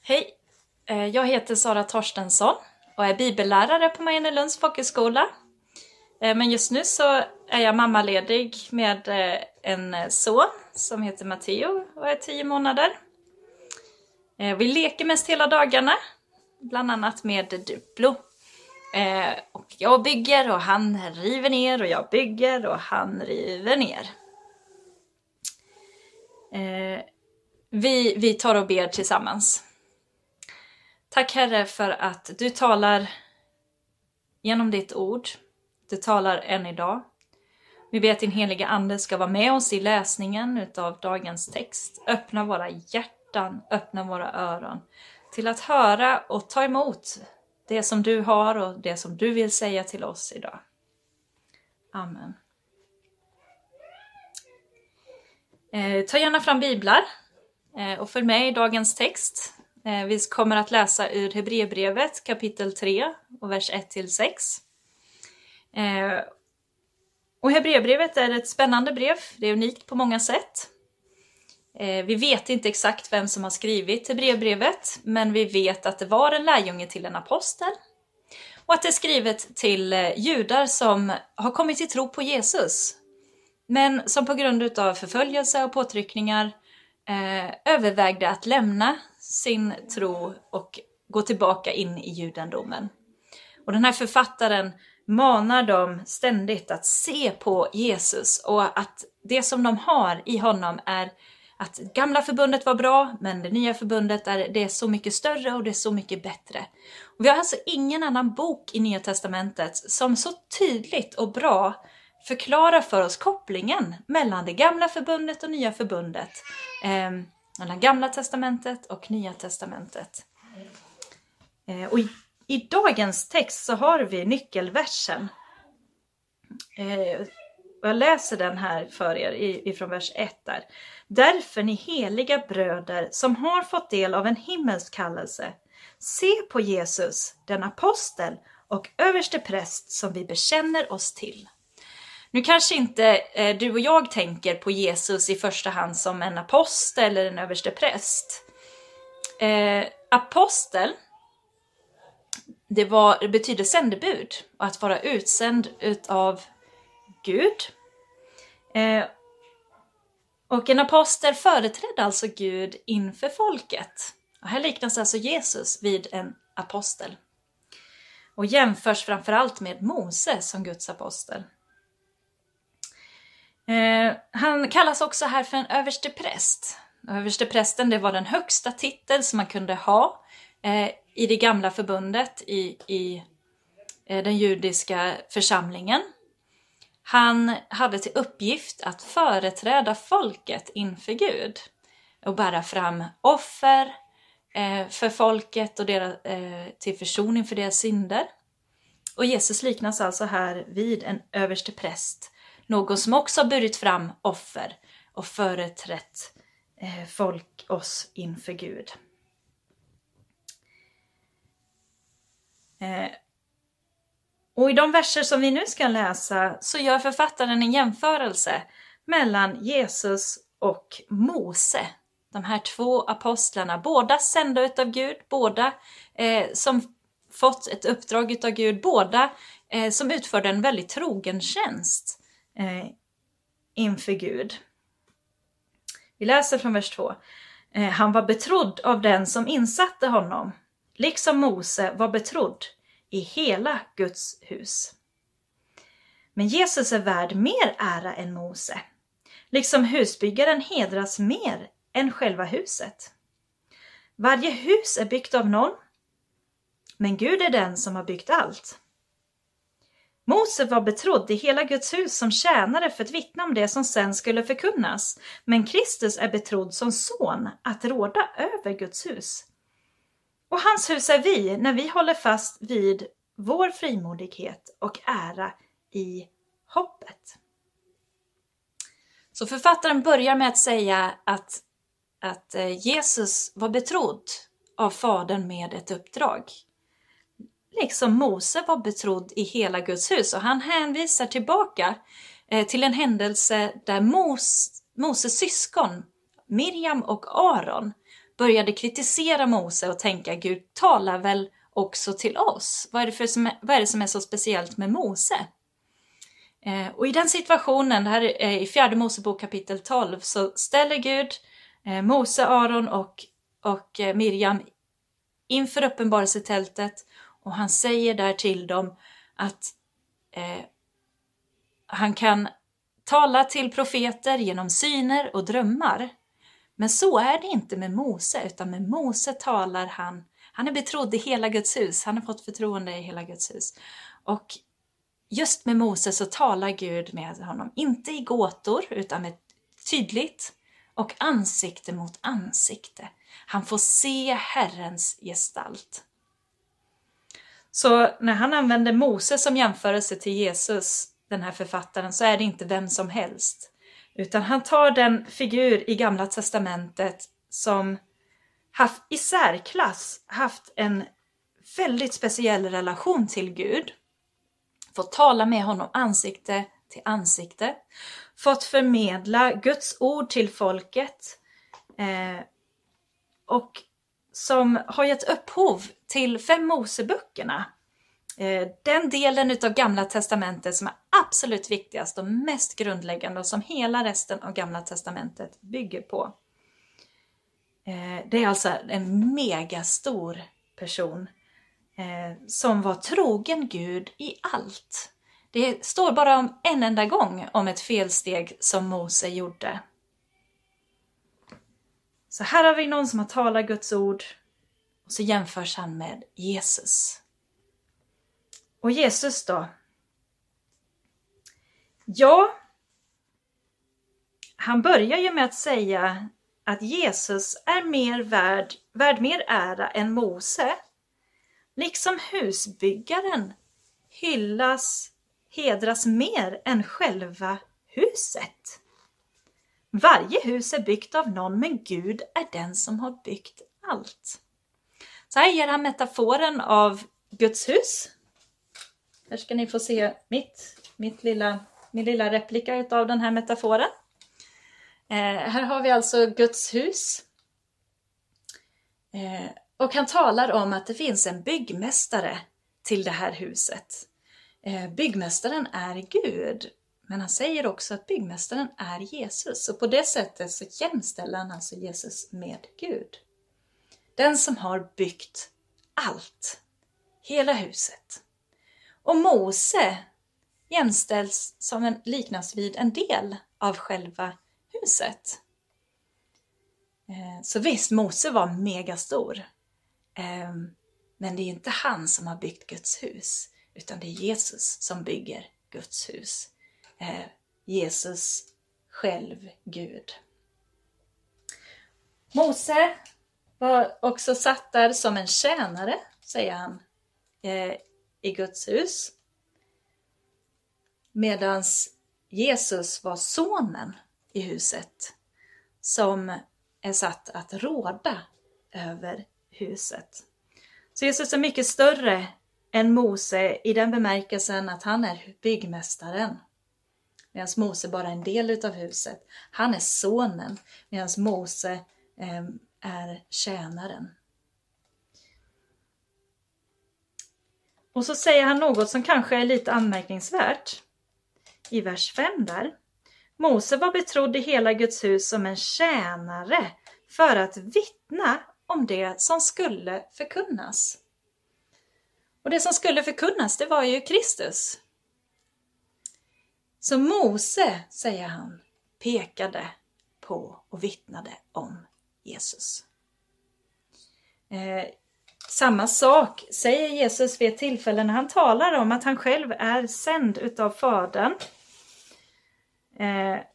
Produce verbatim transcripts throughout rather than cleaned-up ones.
Hej, eh, jag heter Sara Torstensson och är bibellärare på Mariannelunds folkhögskola. Eh, Men just nu så är jag mammaledig med eh, en son som heter Matteo och är tio månader. Eh, Vi leker mest hela dagarna, bland annat med Duplo. Eh, Och jag bygger och han river ner och jag bygger och han river ner. Eh, Vi, vi tar och ber tillsammans. Tack Herre för att du talar genom ditt ord. Du talar än idag. Vi ber att din heliga ande ska vara med oss i läsningen av dagens text. Öppna våra hjärtan, öppna våra öron till att höra och ta emot det som du har och det som du vill säga till oss idag. Amen. Eh, ta gärna fram biblar eh, och följ med i dagens text. Eh, vi kommer att läsa ur Hebreerbrevet kapitel tre och vers ett till sex. Eh, och Hebreerbrevet är ett spännande brev. Det är unikt på många sätt. Eh, vi vet inte exakt vem som har skrivit Hebreerbrevet, men vi vet att det var en lärjunge till en apostel. Och att det är skrivet till eh, judar som har kommit till tro på Jesus, men som på grund av förföljelse och påtryckningar eh, övervägde att lämna sin tro och gå tillbaka in i judendomen. Och den här författaren manar dem ständigt att se på Jesus och att det som de har i honom är att gamla förbundet var bra, men det nya förbundet är, det är så mycket större och det är så mycket bättre. Och vi har alltså ingen annan bok i Nya testamentet som så tydligt och bra förklarar för oss kopplingen mellan det gamla förbundet och nya förbundet. Eh, mellan gamla testamentet och nya testamentet. Eh, och i, i dagens text så har vi nyckelversen. Eh, och jag läser den här för er ifrån vers ett där. Därför ni heliga bröder som har fått del av en himmelsk kallelse, se på Jesus, den apostel och överste präst som vi bekänner oss till. Nu kanske inte eh, du och jag tänker på Jesus i första hand som en apostel eller en överste präst. Eh, apostel, det, var, det betyder sändebud och att vara utsänd utav Gud. Eh, och en apostel företrädde alltså Gud inför folket. Och här liknas alltså Jesus vid en apostel. Och jämförs framförallt med Mose som Guds apostel. Eh, han kallas också här för en överstepräst. Översteprästen, det var den högsta titel som man kunde ha eh, i det gamla förbundet i, i eh, den judiska församlingen. Han hade till uppgift att företräda folket inför Gud och bära fram offer eh, för folket och deras, eh, till försoning för deras synder. Och Jesus liknas alltså här vid en överstepräst. Någon som också har burit fram offer och företrätt eh, folk oss inför Gud. Eh, och i de verser som vi nu ska läsa så gör författaren en jämförelse mellan Jesus och Mose. De här två apostlarna, båda sända utav Gud, båda eh, som fått ett uppdrag utav Gud, båda eh, som utförde en väldigt trogen tjänst Eh, inför Gud. Vi läser från vers två. Eh, han var betrodd av den som insatte honom, liksom Mose var betrodd i hela Guds hus. Men Jesus är värd mer ära än Mose, liksom husbyggaren hedras mer än själva huset. Varje hus är byggt av någon, men Gud är den som har byggt allt. Mose var betrodd i hela Guds hus som tjänare för att vittna om det som sen skulle förkunnas. Men Kristus är betrodd som son att råda över Guds hus. Och hans hus är vi när vi håller fast vid vår frimodighet och ära i hoppet. Så författaren börjar med att säga att, att Jesus var betrodd av Fadern med ett uppdrag. Liksom Mose var betrodd i hela Guds hus. Och han hänvisar tillbaka eh, till en händelse där Mos, Moses syskon, Miriam och Aaron, började kritisera Mose och tänka, Gud talar väl också till oss? Vad är det, för som är, vad är det som är så speciellt med Mose? Eh, och i den situationen, det här är i fjärde Mosebok kapitel tolv, så ställer Gud eh, Mose, Aron och, och eh, Miriam inför uppenbarelsetältet, och han säger där till dem att eh, han kan tala till profeter genom syner och drömmar. Men så är det inte med Mose, utan med Mose talar han. Han är betrodd i hela Guds hus. Han har fått förtroende i hela Guds hus. Och just med Mose så talar Gud med honom. Inte i gåtor utan med tydligt och ansikte mot ansikte. Han får se Herrens gestalt. Så när han använder Mose som jämförelse till Jesus, den här författaren, så är det inte vem som helst. Utan han tar den figur i Gamla testamentet som haft i särklass haft en väldigt speciell relation till Gud. Fått tala med honom ansikte till ansikte. Fått förmedla Guds ord till folket. Eh, och som har gett upphov till fem Moseböckerna. Eh, den delen av Gamla testamentet som är absolut viktigast och mest grundläggande och som hela resten av Gamla testamentet bygger på. Eh, det är alltså en megastor person eh, som var trogen Gud i allt. Det står bara om en enda gång om ett felsteg som Mose gjorde. Så här har vi någon som har talat Guds ord och så jämförs han med Jesus. Och Jesus då? Ja, han börjar ju med att säga att Jesus är mer värd, värd mer ära än Mose. Liksom husbyggaren hyllas, hedras mer än själva huset. Varje hus är byggt av någon, men Gud är den som har byggt allt. Så här ger han metaforen av Guds hus. Här ska ni få se mitt, mitt lilla, min lilla replika av den här metaforen. Eh, här har vi alltså Guds hus. Eh, och han talar om att det finns en byggmästare till det här huset. Eh, byggmästaren är Gud. Men han säger också att byggmästaren är Jesus. Och på det sättet så jämställer han alltså Jesus med Gud. Den som har byggt allt. Hela huset. Och Mose jämställs som en liknas vid en del av själva huset. Så visst, Mose var megastor. Men det är inte han som har byggt Guds hus. Utan det är Jesus som bygger Guds hus. Jesus själv, Gud. Mose var också satt där som en tjänare, säger han, i Guds hus. Medans Jesus var sonen i huset som är satt att råda över huset. Så Jesus är mycket större än Mose i den bemärkelsen att han är byggmästaren. Medan Mose bara är en del av huset. Han är sonen medan Mose eh, är tjänaren. Och så säger han något som kanske är lite anmärkningsvärt. I vers fem där. Mose var betrodd i hela Guds hus som en tjänare för att vittna om det som skulle förkunnas. Och det som skulle förkunnas, det var ju Kristus. Så Mose, säger han, pekade på och vittnade om Jesus. Eh, samma sak säger Jesus vid ett tillfälle när han talar om att han själv är sänd utav Fadern. Eh,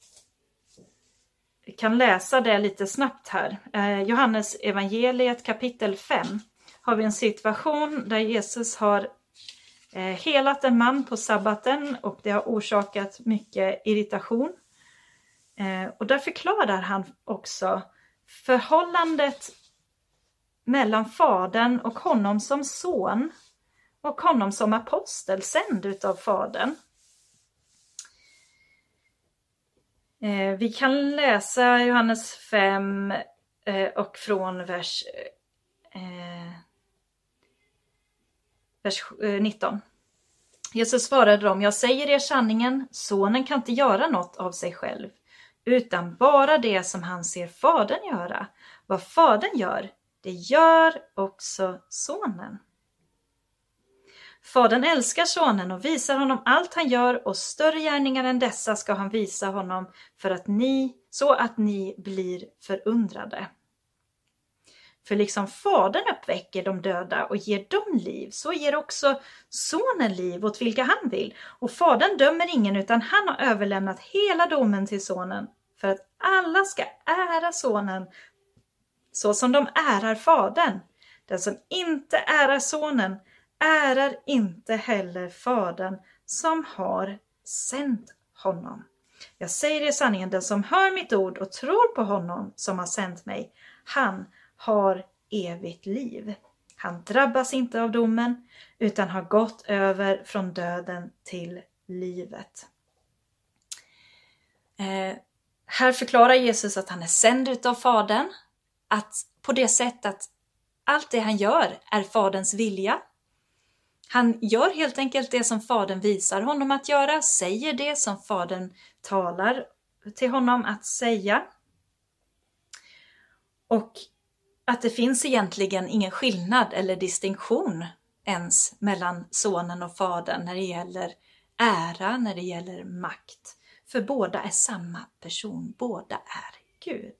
vi kan läsa det lite snabbt här. Eh, Johannes evangeliet kapitel fem har vi en situation där Jesus har eh, helat en man på sabbaten och det har orsakat mycket irritation. Eh, och där förklarar han också förhållandet mellan Fadern och honom som son och honom som apostel, sänd utav Fadern. Eh, vi kan läsa Johannes fem, och från vers, eh, vers nitton. Jesus svarade dem, jag säger er sanningen, sonen kan inte göra något av sig själv, utan bara det som han ser fadern göra. Vad fadern gör, det gör också sonen. Fadern älskar sonen och visar honom allt han gör, och större gärningar än dessa ska han visa honom för att ni, så att ni blir förundrade. För liksom fadern uppväcker de döda och ger dem liv, så ger också sonen liv åt vilka han vill. Och fadern dömer ingen, utan han har överlämnat hela domen till sonen, för att alla ska ära sonen så som de ärar fadern. Den som inte ärar sonen ärar inte heller fadern som har sänt honom. Jag säger er sanningen, den som hör mitt ord och tror på honom som har sänt mig, han har evigt liv. Han drabbas inte av domen, utan har gått över från döden till livet. Eh, här förklarar Jesus att han är sänd utav fadern, att på det sättet att allt det han gör är faderns vilja. Han gör helt enkelt det som fadern visar honom att göra, säger det som fadern talar till honom att säga. Och att det finns egentligen ingen skillnad eller distinktion ens mellan sonen och fadern när det gäller ära, när det gäller makt. För båda är samma person, båda är Gud.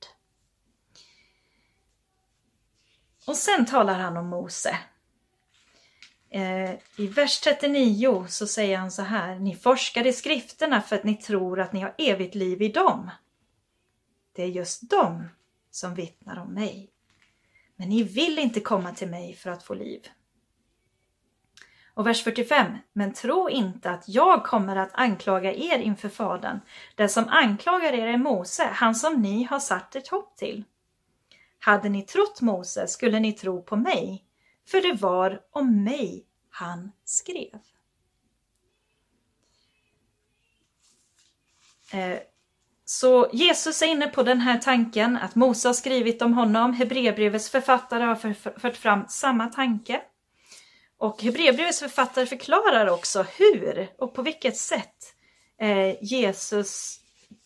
Och sen talar han om Mose. Eh, I vers trettionio så säger han så här, ni forskar i skrifterna för att ni tror att ni har evigt liv i dem. Det är just dem som vittnar om mig. Men ni vill inte komma till mig för att få liv. Och vers fyrtiofem. Men tro inte att jag kommer att anklaga er inför fadern. Den som anklagar er är Mose, han som ni har satt ert hopp till. Hade ni trott Mose skulle ni tro på mig. För det var om mig han skrev. Eh, Så Jesus är inne på den här tanken att Mose har skrivit om honom. Hebreerbrevets författare har för, fört fram samma tanke. Och Hebreerbrevets författare förklarar också hur och på vilket sätt eh, Jesus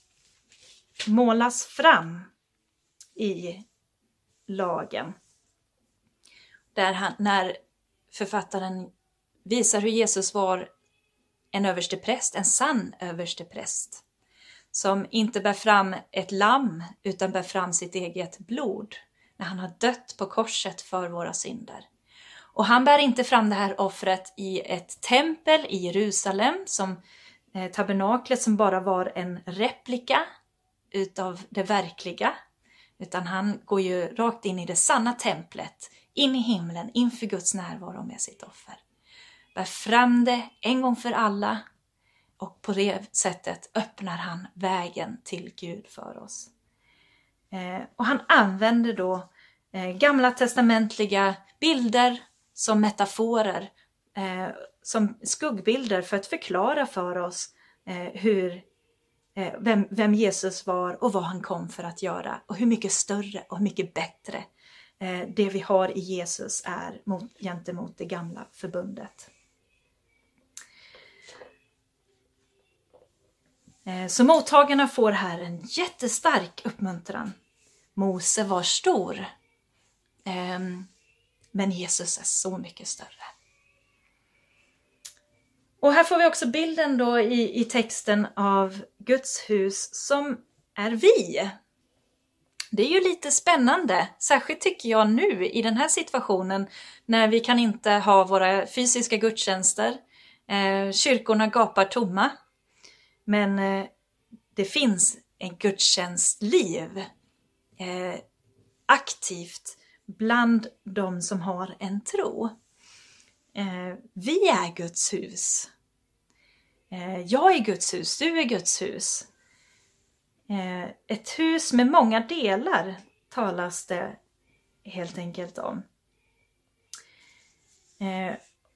målas fram i lagen. Där han, när författaren visar hur Jesus var en överstepräst, en sann överstepräst. Som inte bär fram ett lamm utan bär fram sitt eget blod. När han har dött på korset för våra synder. Och han bär inte fram det här offret i ett tempel i Jerusalem. Som eh, tabernaklet som bara var en replika utav det verkliga. Utan han går ju rakt in i det sanna templet. In i himlen, inför Guds närvaro med sitt offer. Bär fram det en gång för alla. Och på det sättet öppnar han vägen till Gud för oss. Eh, och han använder då eh, gamla testamentliga bilder som metaforer. Eh, som skuggbilder för att förklara för oss eh, hur, eh, vem, vem Jesus var och vad han kom för att göra. Och hur mycket större och hur mycket bättre eh, det vi har i Jesus är mot, gentemot det gamla förbundet. Så mottagarna får här en jättestark uppmuntran. Mose var stor. Men Jesus är så mycket större. Och här får vi också bilden då i, i texten av Guds hus som är vi. Det är ju lite spännande. Särskilt tycker jag nu i den här situationen. När vi kan inte ha våra fysiska gudstjänster. Kyrkorna gapar tomma. Men eh, det finns en gudstjänstliv eh, aktivt bland de som har en tro. Eh, vi är Guds hus. Eh, jag är Guds hus, du är Guds hus. Eh, ett hus med många delar talas det helt enkelt om. Eh,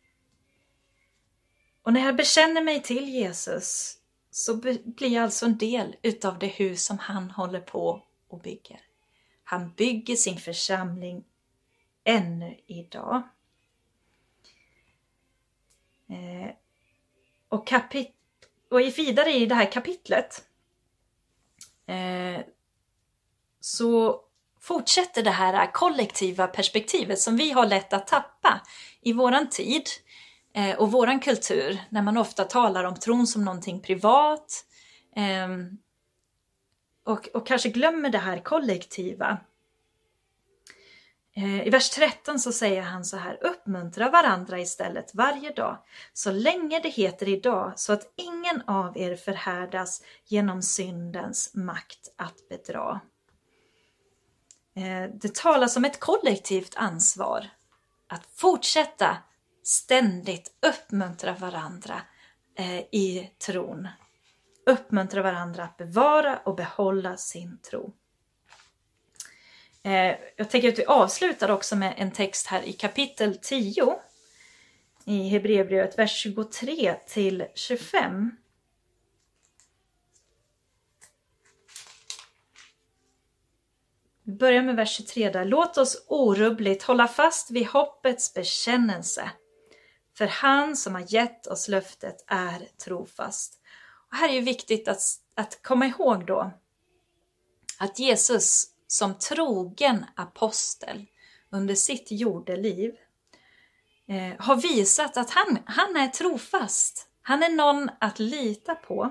och när jag bekänner mig till Jesus så blir jag alltså en del utav det hus som han håller på och bygger. Han bygger sin församling ännu idag. Eh, och, kapit- och vidare i det här kapitlet eh, så fortsätter det här kollektiva perspektivet som vi har lätt att tappa i våran tid eh, och våran kultur, när man ofta talar om tron som någonting privat eh, och, och kanske glömmer det här kollektiva. I vers tretton så säger han så här: uppmuntra varandra istället varje dag, så länge det heter idag, så att ingen av er förhärdas genom syndens makt att bedra. Det talas om ett kollektivt ansvar att fortsätta ständigt uppmuntra varandra i tron. Uppmuntra varandra att bevara och behålla sin tro. Jag tänker att vi avslutar också med en text här i kapitel tio i Hebreerbrevet, vers tjugotre till tjugofem. Vi börjar med vers tjugotre där. Låt oss orubbligt hålla fast vid hoppets bekännelse. För han som har gett oss löftet är trofast. Och här är ju viktigt att, att komma ihåg då att Jesus som trogen apostel under sitt jordeliv eh, har visat att han, han är trofast. Han är någon att lita på.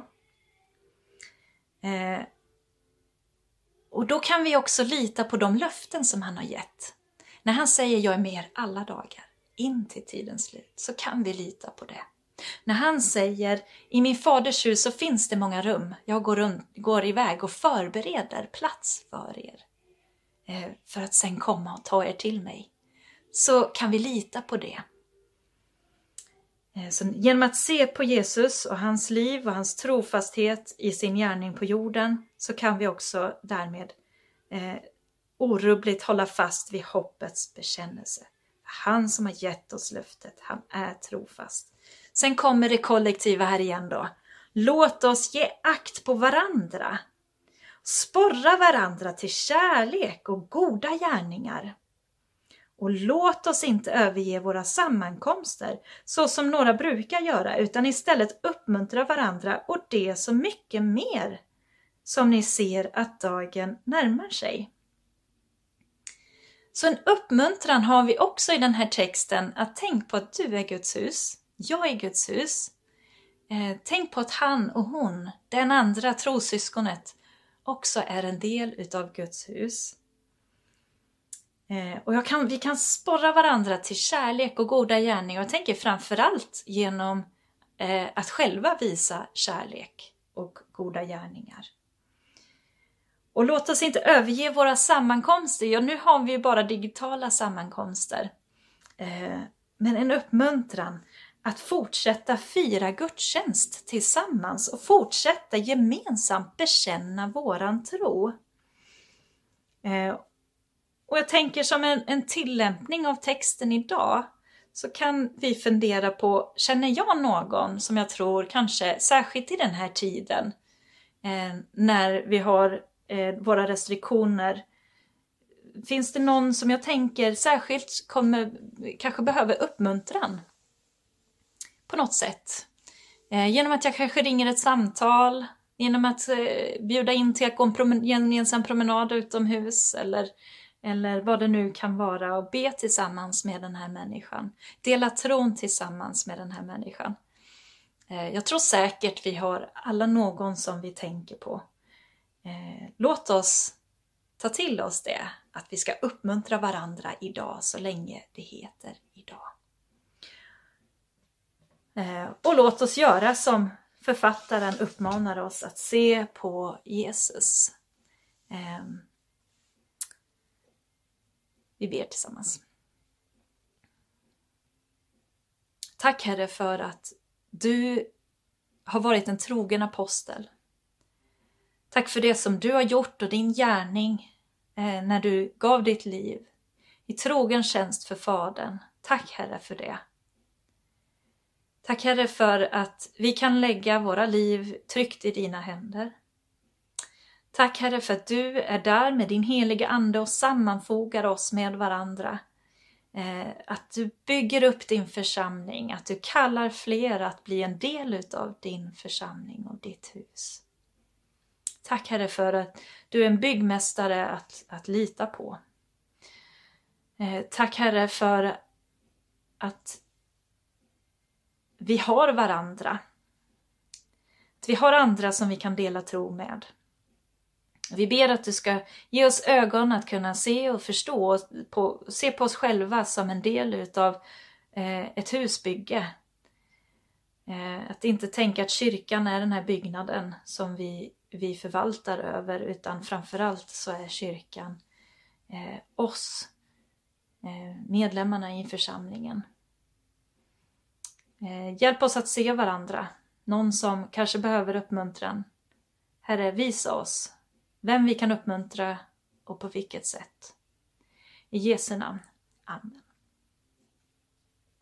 Eh, och då kan vi också lita på de löften som han har gett. När han säger jag är med er alla dagar in till tidens slut, så kan vi lita på det. När han säger i min faders hus så finns det många rum. Jag går, runt, går iväg och förbereder plats för er. Eh, för att sen komma och ta er till mig. Så kan vi lita på det. Eh, så genom att se på Jesus och hans liv och hans trofasthet i sin gärning på jorden, så kan vi också därmed eh, orubbligt hålla fast vid hoppets bekännelse. Han som har gett oss löftet, han är trofast. Sen kommer det kollektiva här igen då. Låt oss ge akt på varandra. Sporra varandra till kärlek och goda gärningar. Och låt oss inte överge våra sammankomster så som några brukar göra, utan istället uppmuntra varandra och det så mycket mer som ni ser att dagen närmar sig. Så en uppmuntran har vi också i den här texten, att tänk på att du är Guds hus, jag är Guds hus. Eh, tänk på att han och hon, den andra trosyskonet, också är en del utav Guds hus. Eh, och jag kan, vi kan sporra varandra till kärlek och goda gärningar. Jag tänker framförallt genom eh, att själva visa kärlek och goda gärningar. Och låt oss inte överge våra sammankomster. Ja, nu har vi ju bara digitala sammankomster. Eh, men en uppmuntran att fortsätta fira gudstjänst tillsammans och fortsätta gemensamt bekänna våran tro. Eh, och jag tänker som en, en tillämpning av texten idag, så kan vi fundera på, känner jag någon som jag tror kanske särskilt i den här tiden eh, när vi har eh, våra restriktioner, finns det någon som jag tänker särskilt kommer, kanske behöver uppmuntran på något sätt? Eh, genom att jag kanske ringer ett samtal, genom att eh, bjuda in till att gå en promen- gemensam promenad utomhus, eller, eller vad det nu kan vara, och be tillsammans med den här människan. Dela tron tillsammans med den här människan. Eh, jag tror säkert vi har alla någon som vi tänker på. Eh, låt oss ta till oss det, att vi ska uppmuntra varandra idag så länge det heter idag. Eh, och låt oss göra som författaren uppmanar oss, att se på Jesus. Eh, vi ber tillsammans. Tack Herre för att du har varit en trogen apostel. Tack för det som du har gjort och din gärning eh, när du gav ditt liv i trogen tjänst för Fadern. Tack Herre för det. Tack Herre för att vi kan lägga våra liv tryggt i dina händer. Tack Herre för att du är där med din heliga ande och sammanfogar oss med varandra. Eh, att du bygger upp din församling, att du kallar fler att bli en del av din församling och ditt hus. Tack Herre för att du är en byggmästare att, att lita på. Eh, tack Herre för att vi har varandra. Att vi har andra som vi kan dela tro med. Vi ber att du ska ge oss ögon att kunna se och förstå, på, se på oss själva som en del utav eh, ett husbygge. Eh, att inte tänka att kyrkan är den här byggnaden som vi, vi förvaltar över, utan framförallt så är kyrkan eh, oss, eh, medlemmarna i församlingen. Eh, hjälp oss att se varandra, någon som kanske behöver uppmuntran. Herre, visa oss vem vi kan uppmuntra och på vilket sätt. I Jesu namn. Amen.